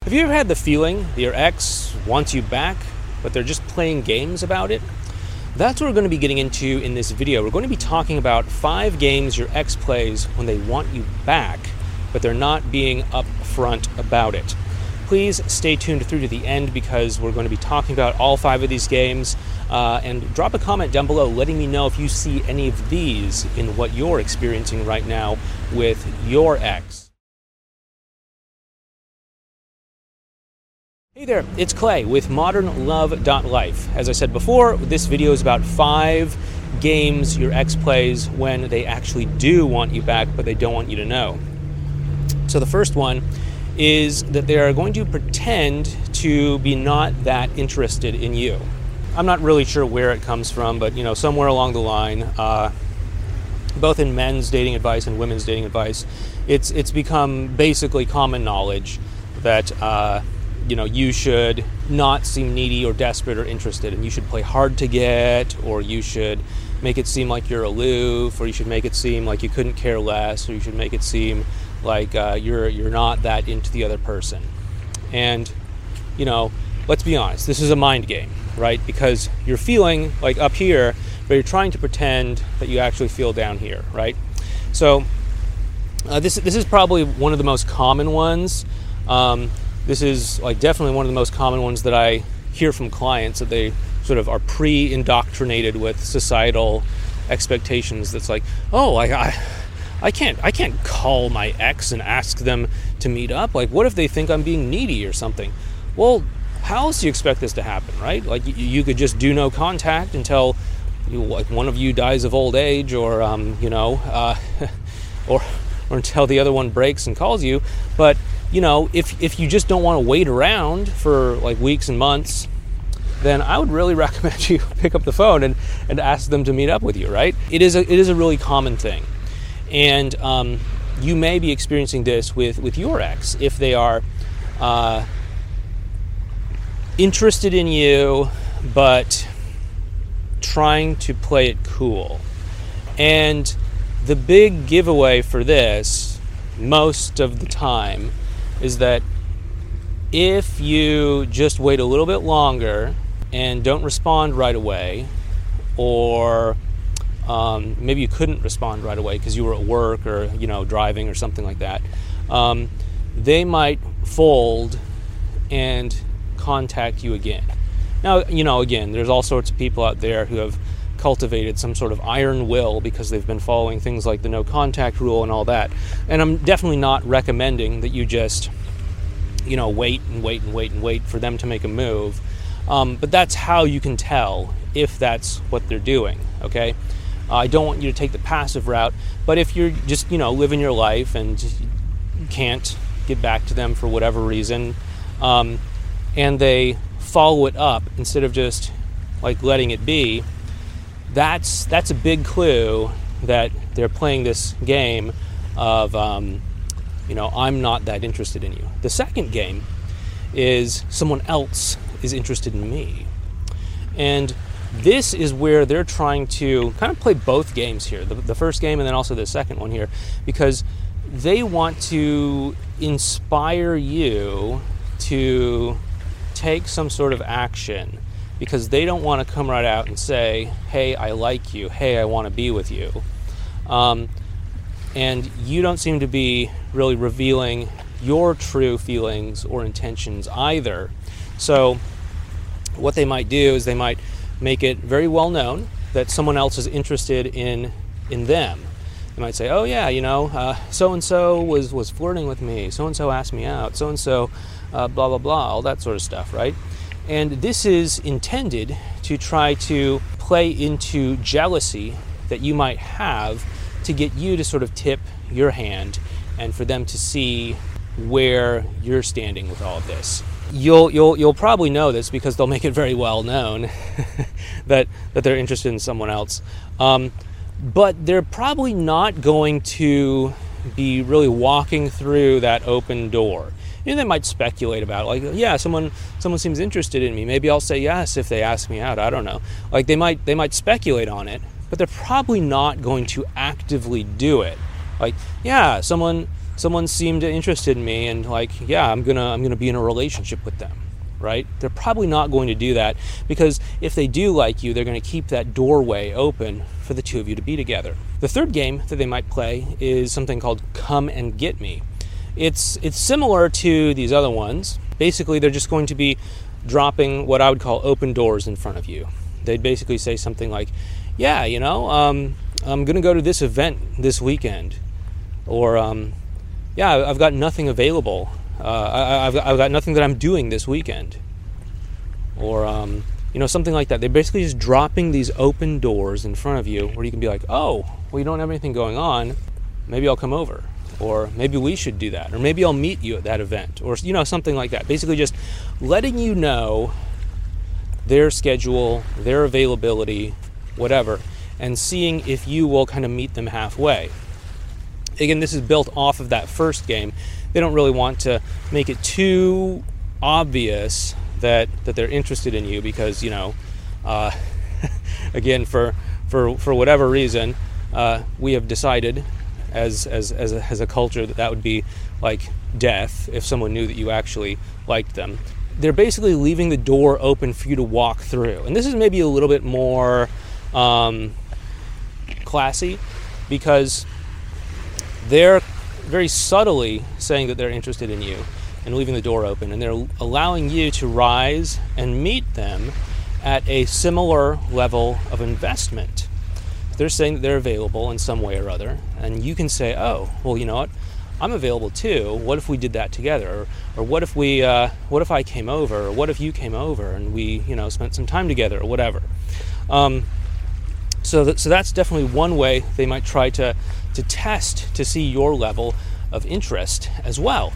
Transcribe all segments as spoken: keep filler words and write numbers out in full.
Have you ever had the feeling that your ex wants you back, but they're just playing games about it? That's what we're going to be getting into in this video. We're going to be talking about five games your ex plays when they want you back, but they're not being upfront about it. Please stay tuned through to the end because we're going to be talking about all five of these games. Uh, and drop a comment down below letting me know if you see any of these in what you're experiencing right now with your ex. Hey there, it's Clay with modern love dot life. As I said before, this video is about five games your ex plays when they actually do want you back, but they don't want you to know. So the first one is that they are going to pretend to be not that interested in you. I'm not really sure where it comes from, but you know, somewhere along the line, uh, both in men's dating advice and women's dating advice, it's it's become basically common knowledge that uh, you know, you should not seem needy or desperate or interested, and you should play hard to get, or you should make it seem like you're aloof, or you should make it seem like you couldn't care less, or you should make it seem like uh, you're you're not that into the other person. And you know, let's be honest, this is a mind game, right? Because you're feeling like up here, but you're trying to pretend that you actually feel down here, right? So uh, this this is probably one of the most common ones. Um, This is like definitely one of the most common ones that I hear from clients, that they sort of are pre-indoctrinated with societal expectations. That's like, oh, I, I, I can't, I can't call my ex and ask them to meet up. Like, what if they think I'm being needy or something? Well, how else do you expect this to happen, right? Like, you, you could just do no contact until, you, like, one of you dies of old age, or um, you know, uh, or or until the other one breaks and calls you, but you know, if if you just don't want to wait around for like weeks and months, then I would really recommend you pick up the phone and, and ask them to meet up with you, right? It is a it is a really common thing. And um, you may be experiencing this with, with your ex if they are uh, interested in you, but trying to play it cool. And the big giveaway for this, most of the time, is that if you just wait a little bit longer and don't respond right away, or um, maybe you couldn't respond right away because you were at work or you know driving or something like that, um, they might fold and contact you again. Now, you know, again, there's all sorts of people out there who have cultivated some sort of iron will because they've been following things like the no contact rule and all that. And I'm definitely not recommending that you just, you know, wait and wait and wait and wait for them to make a move. Um, but that's how you can tell if that's what they're doing, okay? Uh, I don't want you to take the passive route, but if you're just, you know, living your life and you can't get back to them for whatever reason, um, and they follow it up instead of just like letting it be, That's that's a big clue that they're playing this game of, um, you know, I'm not that interested in you. The second game is someone else is interested in me. And this is where they're trying to kind of play both games here, the, the first game and then also the second one here, because they want to inspire you to take some sort of action, because they don't want to come right out and say, hey, I like you, hey, I want to be with you. Um, and you don't seem to be really revealing your true feelings or intentions either. So what they might do is they might make it very well known that someone else is interested in in them. They might say, oh yeah, you know, uh, so-and-so was, was flirting with me, so-and-so asked me out, so-and-so, uh, blah, blah, blah, all that sort of stuff, right? And this is intended to try to play into jealousy that you might have to get you to sort of tip your hand and for them to see where you're standing with all of this. You'll you'll you'll probably know this because they'll make it very well known that that they're interested in someone else. Um, but they're probably not going to be really walking through that open door. You know, they might speculate about it, like, yeah, someone someone seems interested in me. Maybe I'll say yes if they ask me out. I don't know. Like they might they might speculate on it, but they're probably not going to actively do it. Like, yeah, someone someone seemed interested in me and like, yeah, I'm gonna I'm gonna be in a relationship with them, right? They're probably not going to do that, because if they do like you, they're going to keep that doorway open for the two of you to be together. The third game that they might play is something called Come and Get Me. It's it's similar to these other ones. Basically, they're just going to be dropping what I would call open doors in front of you. They'd basically say something like, yeah, you know, um, I'm going to go to this event this weekend. Or, um, yeah, I've got nothing available. Uh, I, I've, I've got nothing that I'm doing this weekend. Or, um, you know, something like that. They're basically just dropping these open doors in front of you where you can be like, oh, well, you don't have anything going on. Maybe I'll come over. Or maybe we should do that. Or maybe I'll meet you at that event. Or, you know, something like that. Basically just letting you know their schedule, their availability, whatever, and seeing if you will kind of meet them halfway. Again, this is built off of that first game. They don't really want to make it too obvious that that they're interested in you, because, you know, uh, again, for for for whatever reason, uh, we have decided as as as a, as a culture that that would be like death if someone knew that you actually liked them. They're basically leaving the door open for you to walk through, and this is maybe a little bit more um, classy, because they're very subtly saying that they're interested in you and leaving the door open, and they're allowing you to rise and meet them at a similar level of investment. They're saying that they're available in some way or other, and you can say, oh, well, you know what, I'm available too. What if we did that together? Or, or what if we, uh, what if I came over? Or what if you came over and we, you know, spent some time together, or whatever. Um, so, that, so that's definitely one way they might try to to test to see your level of interest as well.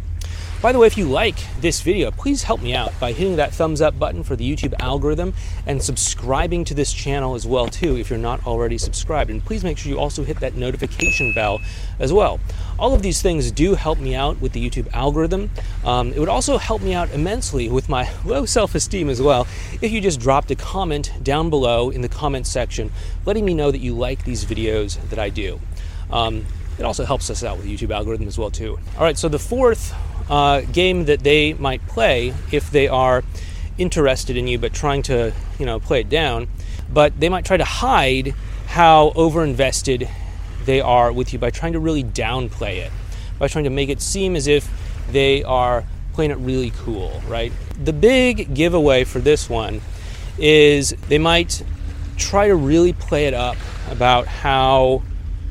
By the way, if you like this video, please help me out by hitting that thumbs up button for the YouTube algorithm and subscribing to this channel as well too if you're not already subscribed. And please make sure you also hit that notification bell as well. All of these things do help me out with the YouTube algorithm. Um, it would also help me out immensely with my low self-esteem as well if you just dropped a comment down below in the comments section letting me know that you like these videos that I do. Um, it also helps us out with the YouTube algorithm as well too. All right, so the fourth uh, game that they might play if they are interested in you but trying to, you know, play it down, but they might try to hide how overinvested they are with you by trying to really downplay it, by trying to make it seem as if they are playing it really cool, right? The big giveaway for this one is they might try to really play it up about how,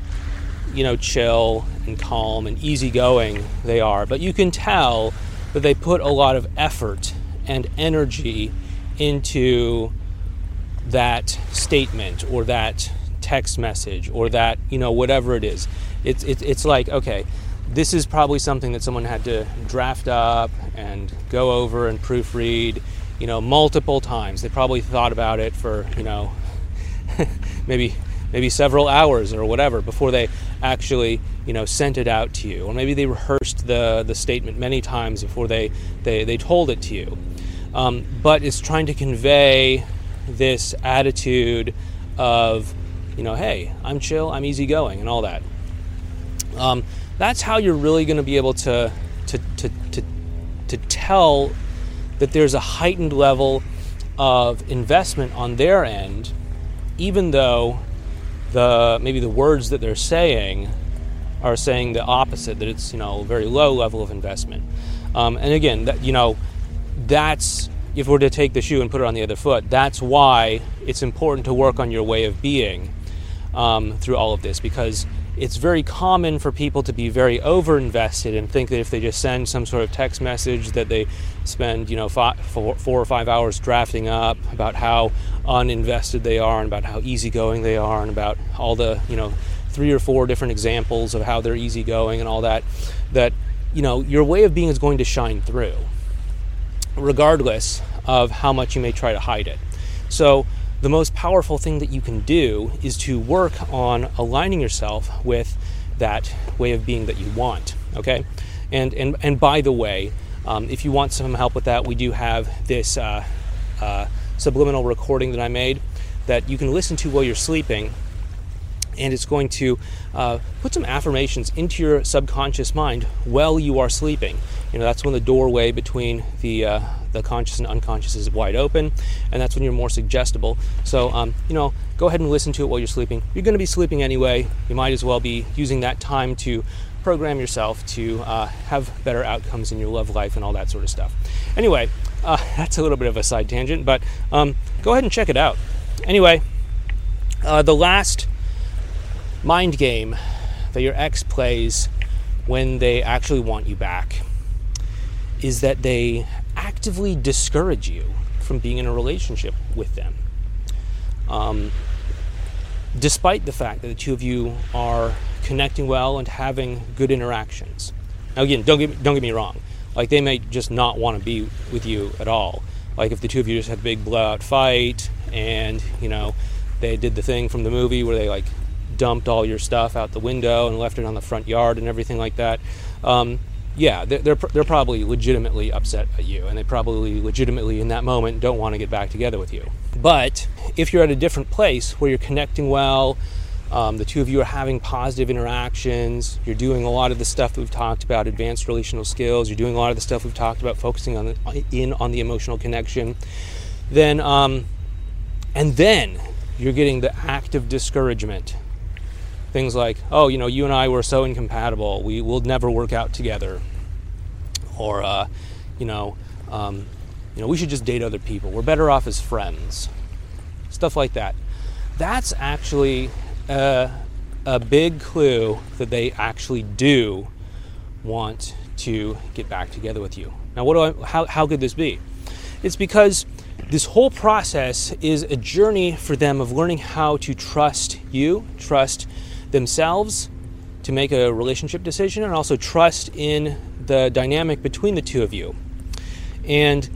you know, chill and calm and easygoing they are, but you can tell that they put a lot of effort and energy into that statement or that text message or that, you know, whatever it is. It's it's it's like, okay, this is probably something that someone had to draft up and go over and proofread, you know, multiple times. They probably thought about it for, you know, maybe maybe several hours or whatever before they actually, you know, sent it out to you. Or maybe they rehearsed the, the statement many times before they, they, they told it to you. Um, but it's trying to convey this attitude of, you know, hey, I'm chill, I'm easygoing, and all that. Um, that's how you're really going to be able to, to, to, to, to tell that there's a heightened level of investment on their end, even though the maybe the words that they're saying are saying the opposite, that it's, you know, a very low level of investment. Um, and again, that, you know, that's, if we're to take the shoe and put it on the other foot, that's why it's important to work on your way of being um, through all of this, because it's very common for people to be very over-invested and think that if they just send some sort of text message that they spend, you know, five, four, four or five hours drafting up about how uninvested they are and about how easygoing they are and about all the, you know, three or four different examples of how they're easygoing and all that, that, you know, your way of being is going to shine through, regardless of how much you may try to hide it. So the most powerful thing that you can do is to work on aligning yourself with that way of being that you want, okay? And and and by the way, um, if you want some help with that, we do have this uh, uh, subliminal recording that I made that you can listen to while you're sleeping. and it's going to uh, put some affirmations into your subconscious mind while you are sleeping. You know, that's when the doorway between the uh, the conscious and unconscious is wide open, and that's when you're more suggestible. So, um, you know, go ahead and listen to it while you're sleeping. You're going to be sleeping anyway. You might as well be using that time to program yourself to uh, have better outcomes in your love life and all that sort of stuff. Anyway, uh, that's a little bit of a side tangent, but um, go ahead and check it out. Anyway, uh, the last mind game that your ex plays when they actually want you back is that they actively discourage you from being in a relationship with them. Um, despite the fact that the two of you are connecting well and having good interactions. Now again, don't get, don't get me wrong. Like, they may just not want to be with you at all. Like, if the two of you just had a big blowout fight and, you know, they did the thing from the movie where they, like, dumped all your stuff out the window and left it on the front yard and everything like that. Um, yeah, they're, they're they're probably legitimately upset at you, and they probably legitimately in that moment don't want to get back together with you. But if you're at a different place where you're connecting well, um, the two of you are having positive interactions, you're doing a lot of the stuff that we've talked about, advanced relational skills, you're doing a lot of the stuff we've talked about, focusing on the, in on the emotional connection, then um, and then you're getting the active discouragement. Things like, oh, you know, you and I were so incompatible, we will never work out together. Or, uh, you know, um, you know, we should just date other people. We're better off as friends. Stuff like that. That's actually a, a big clue that they actually do want to get back together with you. Now, what do I? How how could this be? It's because this whole process is a journey for them of learning how to trust you, trust themselves to make a relationship decision, and also trust in the dynamic between the two of you. And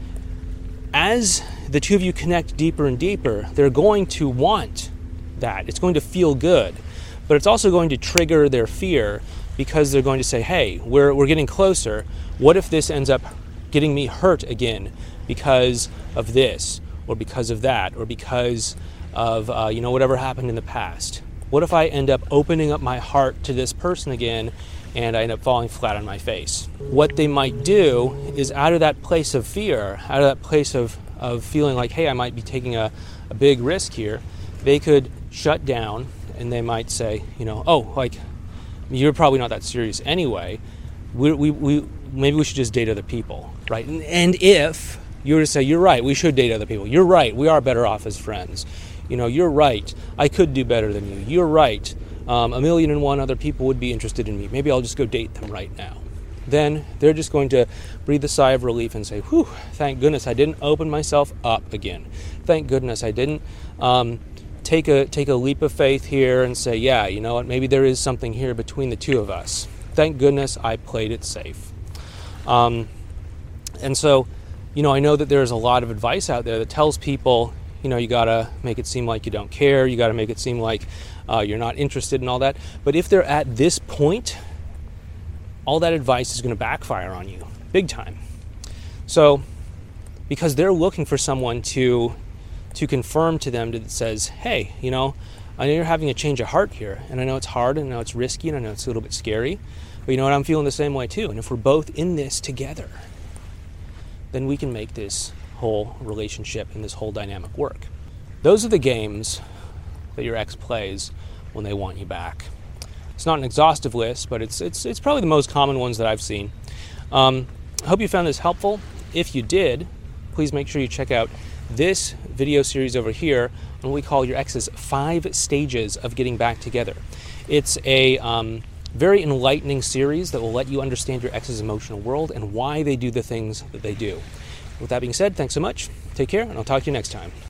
as the two of you connect deeper and deeper, they're going to want that. It's going to feel good, but it's also going to trigger their fear, because they're going to say, hey, we're we're getting closer. What if this ends up getting me hurt again because of this, or because of that, or because of uh, you know, whatever happened in the past? What if I end up opening up my heart to this person again and I end up falling flat on my face? What they might do is, out of that place of fear, out of that place of, of feeling like, hey, I might be taking a, a big risk here, they could shut down, and they might say, you know, oh, like, you're probably not that serious anyway. We, we, we maybe we should just date other people, right? And, and if you were to say, you're right, we should date other people. You're right, we are better off as friends. You know, you're right, I could do better than you. You're right, um, a million and one other people would be interested in me. Maybe I'll just go date them right now. Then they're just going to breathe a sigh of relief and say, whew, thank goodness I didn't open myself up again. Thank goodness I didn't um, take a take a leap of faith here and say, yeah, you know what, maybe there is something here between the two of us. Thank goodness I played it safe. Um, and so, you know, I know that there's a lot of advice out there that tells people, you know, you gotta make it seem like you don't care. You gotta make it seem like uh, you're not interested in all that. But if they're at this point, all that advice is going to backfire on you big time. So, because they're looking for someone to to confirm to them that says, hey, you know, I know you're having a change of heart here, and I know it's hard, and I know it's risky, and I know it's a little bit scary, but you know what, I'm feeling the same way too. And if we're both in this together, then we can make this whole relationship and this whole dynamic work. Those are the games that your ex plays when they want you back. It's not an exhaustive list, but it's it's it's probably the most common ones that I've seen. Um, I hope you found this helpful. If you did, please make sure you check out this video series over here on what we call your ex's five stages of getting back together. It's a um, very enlightening series that will let you understand your ex's emotional world and why they do the things that they do. With that being said, thanks so much. Take care, and I'll talk to you next time.